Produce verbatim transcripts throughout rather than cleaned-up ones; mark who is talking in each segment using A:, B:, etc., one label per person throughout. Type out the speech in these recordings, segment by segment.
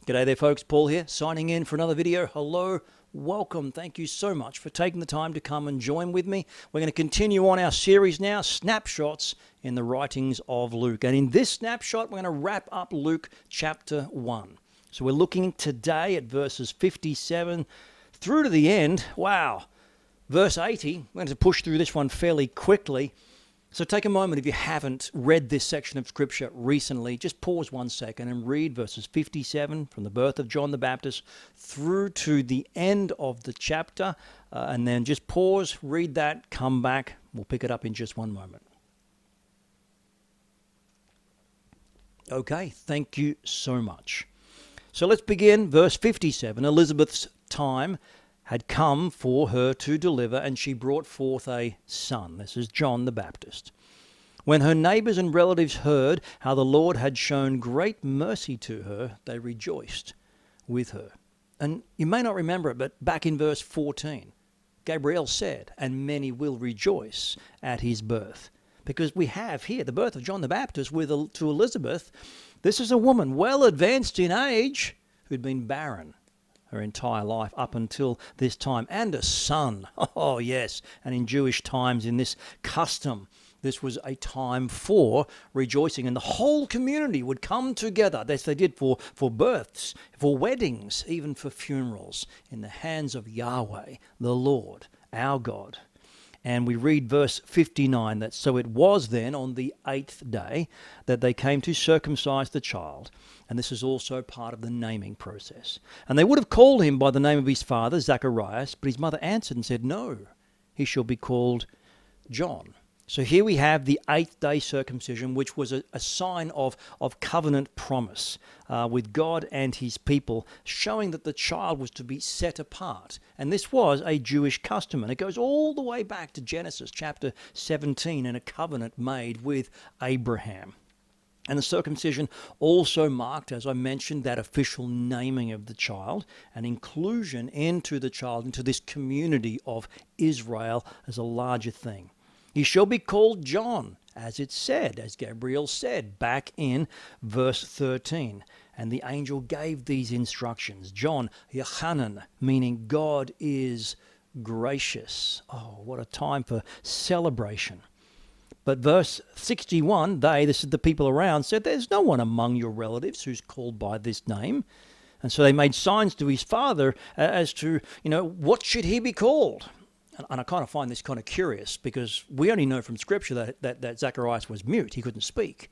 A: G'day there folks, Paul here, signing in for another video. Hello, welcome, thank you so much for taking the time to come and join with me. We're going to continue on our series now, Snapshots in the Writings of Luke. And in this snapshot, we're going to wrap up Luke chapter one. So we're looking today at verses fifty-seven through to the end. Wow, verse eighty, we're going to push through this one fairly quickly. So take a moment, if you haven't read this section of Scripture recently, just pause one second and read verses fifty-seven from the birth of John the Baptist through to the end of the chapter, uh, and then just pause, read that, come back. We'll pick it up in just one moment. Okay, thank you so much. So let's begin, verse fifty-seven. Elizabeth's time had come for her to deliver, and she brought forth a son. This is John the Baptist. When her neighbors and relatives heard how the Lord had shown great mercy to her, they rejoiced with her. And you may not remember it, but back in verse fourteen, Gabriel said, "And many will rejoice at his birth." Because we have here the birth of John the Baptist with to Elizabeth. This is a woman well advanced in age who'd been barren her entire life up until this time, and a son. Oh yes, and in Jewish times, in this custom, this was a time for rejoicing, and the whole community would come together, as they did for, for births, for weddings, even for funerals, in the hands of Yahweh, the Lord, our God. And we read verse fifty-nine, that so it was then on the eighth day that they came to circumcise the child. And this is also part of the naming process. And they would have called him by the name of his father, Zacharias, but his mother answered and said, "No, he shall be called John." So here we have the eighth day circumcision, which was a, a sign of, of covenant promise uh, with God and his people, showing that the child was to be set apart. And this was a Jewish custom, and it goes all the way back to Genesis chapter seventeen, and a covenant made with Abraham. And the circumcision also marked, as I mentioned, that official naming of the child and inclusion into the child, into this community of Israel as a larger thing. He shall be called John, as it said, as Gabriel said back in verse thirteen. And the angel gave these instructions. John, Yochanan, meaning God is gracious. Oh, what a time for celebration. But verse sixty-one, they, this is the people around, said, "There's no one among your relatives who's called by this name." And so they made signs to his father as to, you know, what should he be called? And I kind of find this kind of curious, because we only know from Scripture that, that, that Zacharias was mute. He couldn't speak.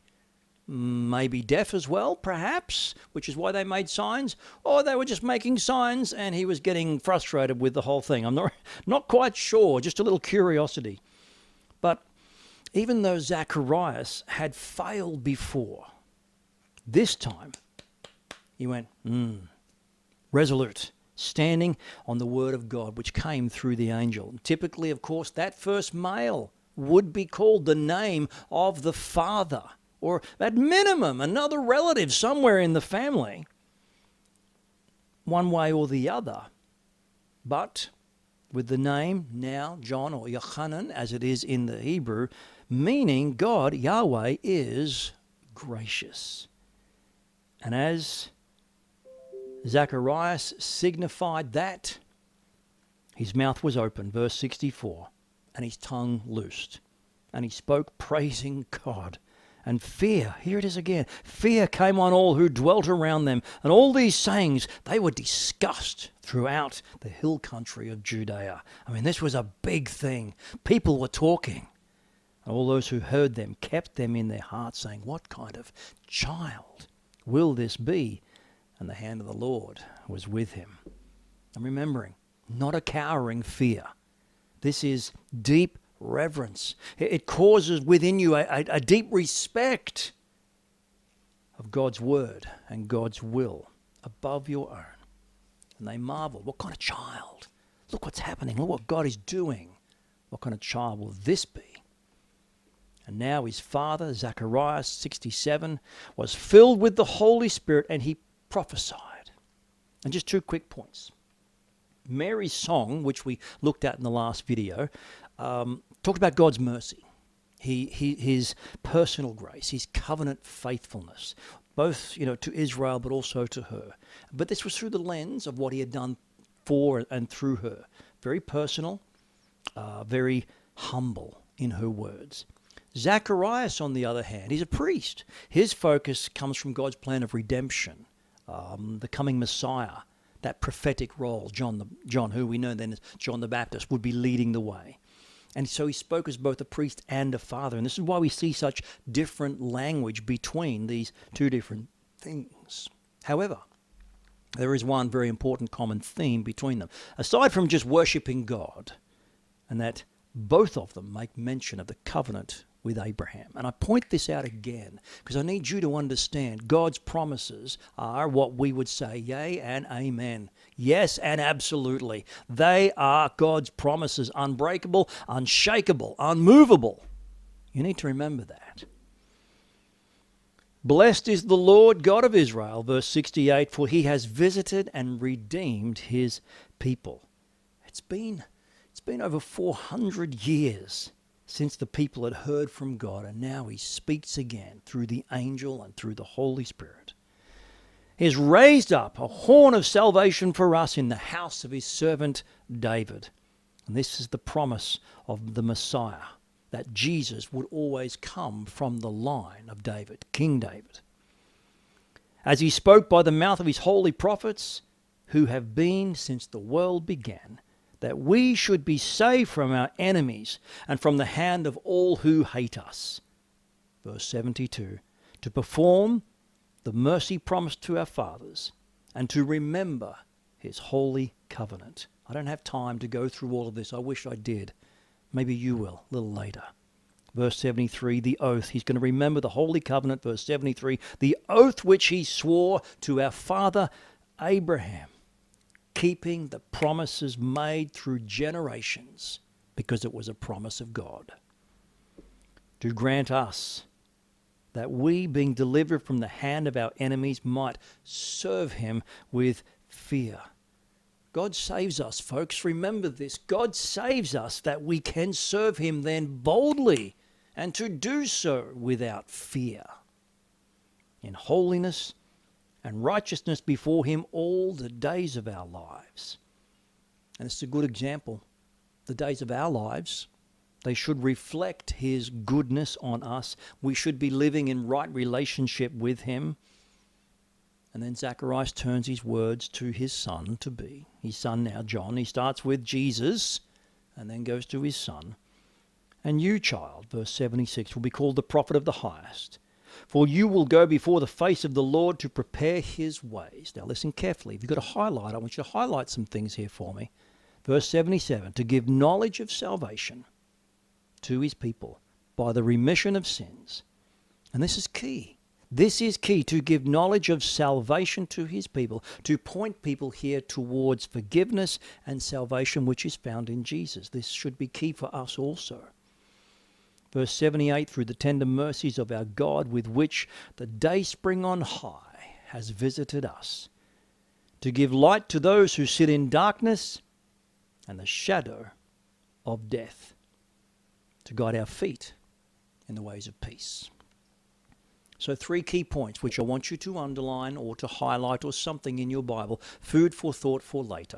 A: Maybe deaf as well, perhaps, which is why they made signs. Or they were just making signs and he was getting frustrated with the whole thing. I'm not, not quite sure, just a little curiosity. But even though Zacharias had failed before, this time he went, hmm, resolute, standing on the word of God, which came through the angel. Typically, of course, that first male would be called the name of the father, or at minimum, another relative somewhere in the family, one way or the other. But with the name now John, or Yochanan, as it is in the Hebrew, meaning God, Yahweh, is gracious. And as Zacharias signified that, his mouth was open, verse sixty-four, and his tongue loosed, and he spoke praising God. And fear, here it is again, fear came on all who dwelt around them, and all these sayings, they were discussed throughout the hill country of Judea. I mean, this was a big thing. People were talking. All those who heard them kept them in their hearts, saying, "What kind of child will this be?" And the hand of the Lord was with him. I'm remembering, not a cowering fear. This is deep reverence. It causes within you a, a, a deep respect of God's word and God's will above your own. And they marveled, what kind of child? Look what's happening. Look what God is doing. What kind of child will this be? And now his father, Zacharias, sixty-seven, was filled with the Holy Spirit, and he prophesied. And just two quick points. Mary's song, which we looked at in the last video, um, talked about God's mercy. He, he, his personal grace, his covenant faithfulness. both, you know, to Israel but also to her. But this was through the lens of what he had done for and through her. Very personal, uh, very humble in her words. Zacharias, on the other hand, he's a priest. His focus comes from God's plan of redemption, um, the coming Messiah, that prophetic role. John, the, John, who we know then as John the Baptist, would be leading the way. And so he spoke as both a priest and a father. And this is why we see such different language between these two different things. However, there is one very important common theme between them. Aside from just worshipping God, and that both of them make mention of the covenant with Abraham. And I point this out again because I need you to understand God's promises are what we would say, yea and amen. Yes and absolutely. They are God's promises, unbreakable, unshakable, unmovable. You need to remember that. Blessed is the Lord God of Israel, verse sixty-eight, for he has visited and redeemed his people. It's been, it's been over four hundred years since the people had heard from God, and now he speaks again through the angel and through the Holy Spirit. He has raised up a horn of salvation for us in the house of his servant David. And this is the promise of the Messiah, that Jesus would always come from the line of David, King David. As he spoke by the mouth of his holy prophets, who have been since the world began, that we should be saved from our enemies and from the hand of all who hate us. Verse seventy-two, to perform the mercy promised to our fathers and to remember his holy covenant. I don't have time to go through all of this. I wish I did. Maybe you will a little later. Verse seventy-three, the oath. He's going to remember the holy covenant. Verse seventy-three, the oath which he swore to our father Abraham, keeping the promises made through generations, because it was a promise of God, to grant us that we, being delivered from the hand of our enemies, might serve him with fear. God saves us, folks. Remember this. God saves us that we can serve him then boldly, and to do so without fear, in holiness and righteousness before him all the days of our lives. And it's a good example. The days of our lives, they should reflect his goodness on us. We should be living in right relationship with him. And then Zacharias turns his words to his son to be. His son now, John. He starts with Jesus and then goes to his son. And you, child, verse seventy-six, will be called the prophet of the highest. For you will go before the face of the Lord to prepare his ways. Now listen carefully. If you've got a highlight, I want you to highlight some things here for me. Verse seventy-seven, to give knowledge of salvation to his people by the remission of sins. And this is key. This is key, to give knowledge of salvation to his people, to point people here towards forgiveness and salvation which is found in Jesus. This should be key for us also. Verse seventy-eight, through the tender mercies of our God with which the dayspring on high has visited us, to give light to those who sit in darkness and the shadow of death, to guide our feet in the ways of peace. So three key points which I want you to underline or to highlight or something in your Bible, food for thought for later.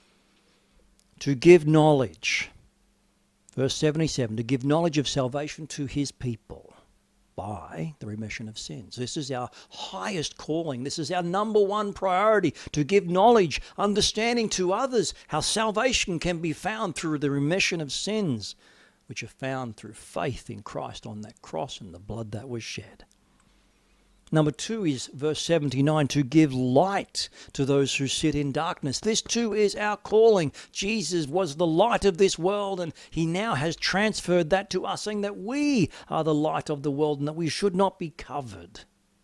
A: To give knowledge. Verse seventy-seven, to give knowledge of salvation to his people by the remission of sins. This is our highest calling. This is our number one priority, to give knowledge, understanding to others how salvation can be found through the remission of sins, which are found through faith in Christ on that cross and the blood that was shed. Number two is verse seventy-nine, to give light to those who sit in darkness. This too is our calling. Jesus was the light of this world, and he now has transferred that to us, saying that we are the light of the world and that we should not be covered.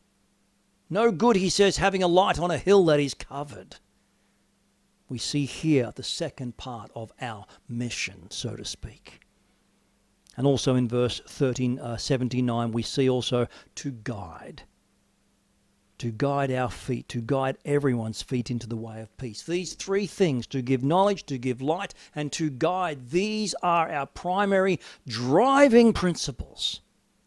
A: No good, he says, having a light on a hill that is covered. We see here the second part of our mission, so to speak. And also in verse thirteen, uh, seventy-nine, we see also to guide. To guide our feet, to guide everyone's feet into the way of peace. These three things, to give knowledge, to give light, and to guide, these are our primary driving principles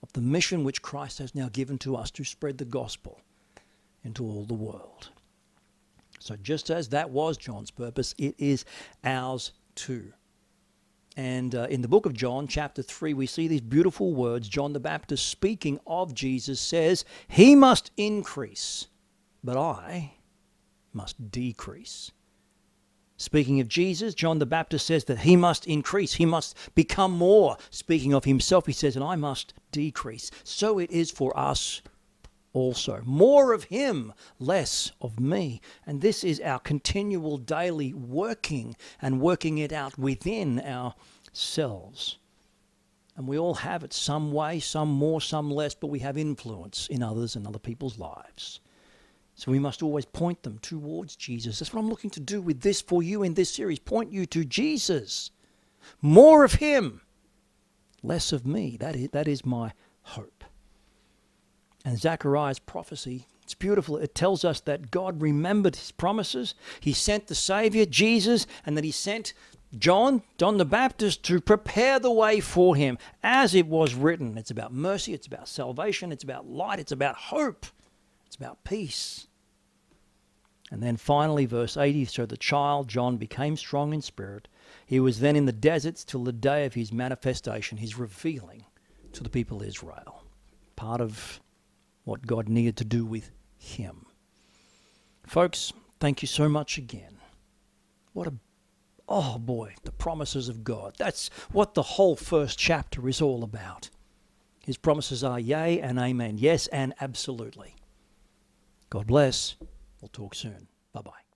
A: of the mission which Christ has now given to us to spread the gospel into all the world. So just as that was John's purpose, it is ours too. And uh, in the book of John, chapter three, we see these beautiful words. John the Baptist, speaking of Jesus, says, "He must increase, but I must decrease." Speaking of Jesus, John the Baptist says that he must increase, he must become more. Speaking of himself, he says, and I must decrease. So it is for us also. More of him, less of me. And this is our continual daily working and working it out within ourselves. And we all have it some way, some more, some less, but we have influence in others and other people's lives. So we must always point them towards Jesus. That's what I'm looking to do with this for you in this series. Point you to Jesus. More of him, less of me. That is, that is my hope. And Zechariah's prophecy, it's beautiful. It tells us that God remembered his promises. He sent the Savior, Jesus, and that he sent John, John the Baptist, to prepare the way for him as it was written. It's about mercy, it's about salvation, it's about light, it's about hope, it's about peace. And then finally, verse eighty, so the child, John, became strong in spirit. He was then in the deserts till the day of his manifestation, his revealing to the people of Israel. Part of what God needed to do with him. Folks, thank you so much again. What a, oh boy, the promises of God. That's what the whole first chapter is all about. His promises are yea and amen, yes and absolutely. God bless. We'll talk soon. Bye-bye.